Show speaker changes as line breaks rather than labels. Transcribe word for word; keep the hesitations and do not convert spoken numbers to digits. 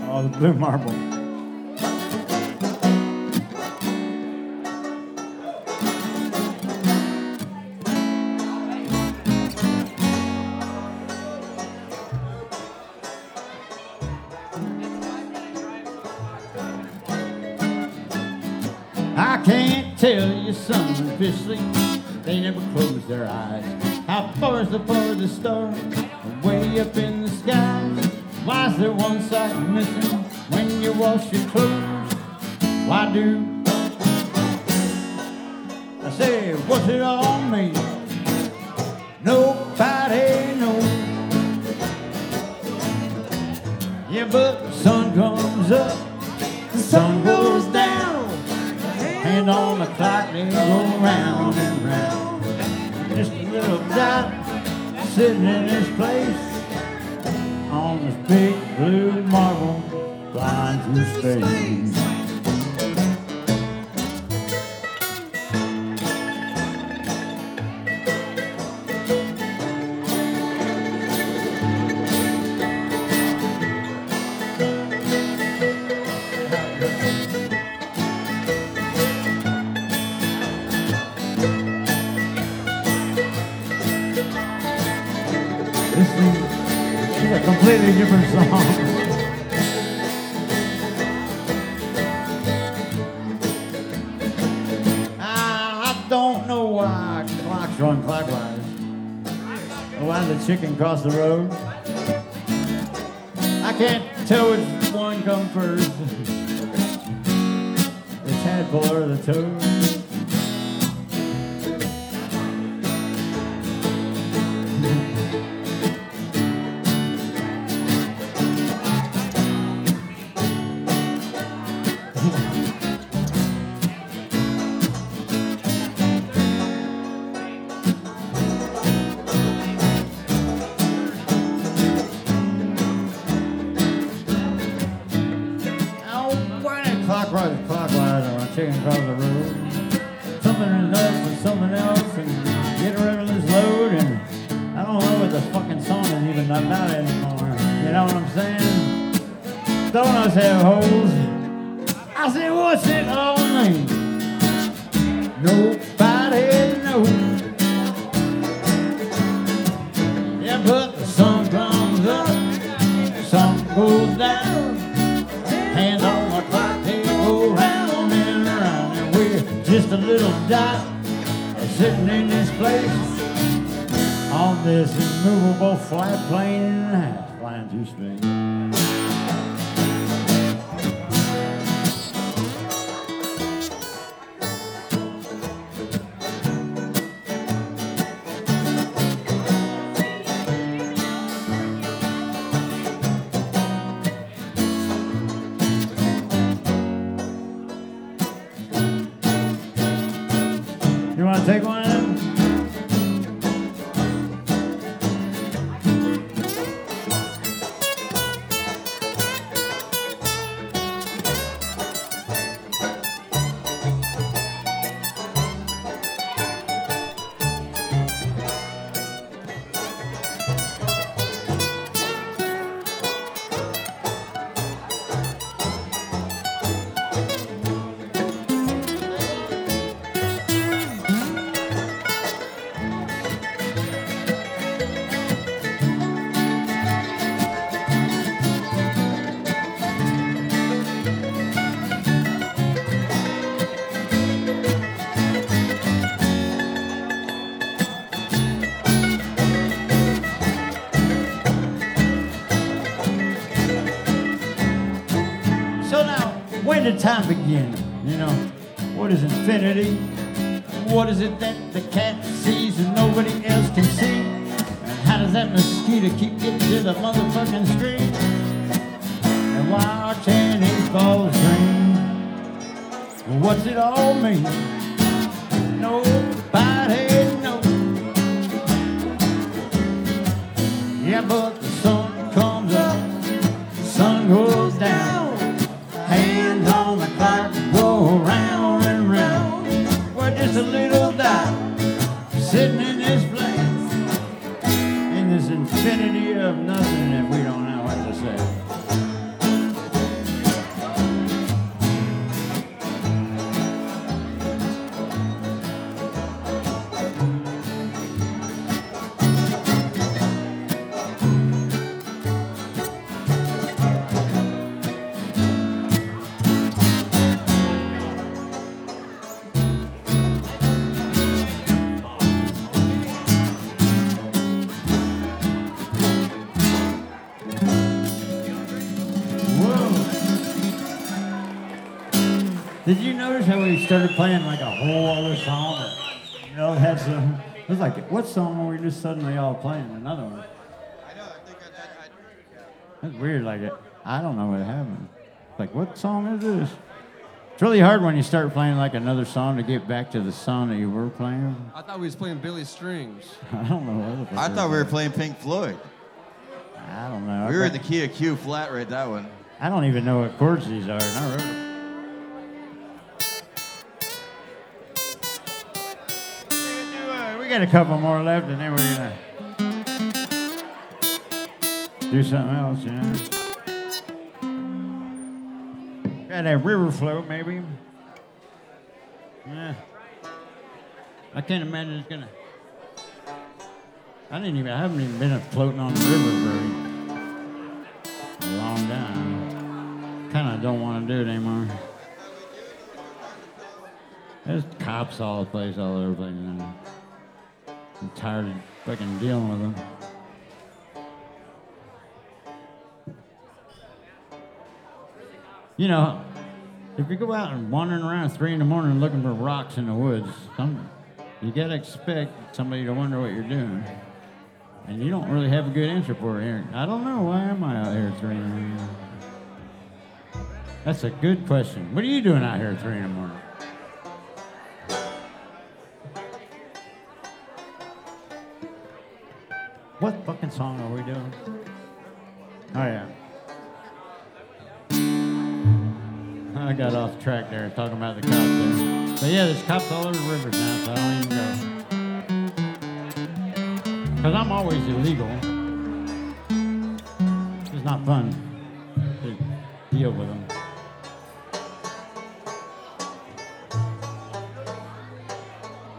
Oh, the Blue Marble. I can't tell you some officially, they never close their eyes. How far is the farthest star? Way up in the skies. Why is there one side missing when you wash your clothes? Why do I say, what's it all mean? Nobody knows. Yeah, but the sun comes up, the sun goes down. Hand on the clock, they go round and round. Just a little dot sitting in this place on this big blue marble flying through space. This is a completely different song. I don't know why clocks run clockwise. Why the chicken cross the road? I can't tell which one comes first. The tadpole or the toad. Clockwise, clockwise, or a chicken across the road. Something is up with something else, and get rid of this load, and I don't know what the fucking song is even about anymore. You know what I'm saying? Donuts have holes. I said, what's it all mean? Nobody knows. Yeah, but the sun comes up, the sun goes down. Hands on the clock, they go round and around, and we're just a little dot sitting in this place on this immovable flat plane in the house, flying through space. You want to take one of them? When did time begin? You know, what is infinity? What is it that the cat sees and nobody else can see? And how does that mosquito keep getting to the motherfucking street? And why are tennis balls green? What's it all mean? Nobody knows. Yeah, but the sun comes up, the sun goes down. Hands on the clock, go round and round. We're just a little dot sitting in this place, in this infinity of nothing that we don't know what to say. Did you notice how we started playing like a whole other song that, you know, had some, it was like, what song were we just suddenly all playing? Another one.
I know, I think I, I, I
That's weird, like, it, I don't know what happened. Like, what song is this? It's really hard when you start playing like another song to get back to the song that you were playing.
I thought we was playing Billy Strings.
I don't know what the fuck
I
it
thought we
was.
were playing Pink Floyd.
I don't know.
We were
I,
in the key of Q flat right that one.
I don't even know what chords these are. Not really. We got a couple more left, and then we're gonna do something else, you know. Got that river float, maybe. Yeah. I can't imagine it's gonna. I didn't even. I haven't even been floating on the river very a long time. Kind of don't want to do it anymore. There's cops all the place, all over the place. Now. I'm tired of fucking dealing with them. You know, if you go out and wandering around at three in the morning looking for rocks in the woods, some, you gotta expect somebody to wonder what you're doing. And you don't really have a good answer for it here. I don't know, why am I out here at three in the morning? That's a good question. What are you doing out here at three in the morning? What fucking song are we doing? Oh, yeah. I got off track there talking about the cops there. But yeah, there's cops all over the rivers now, so I don't even go. Because I'm always illegal. It's not fun to deal with them.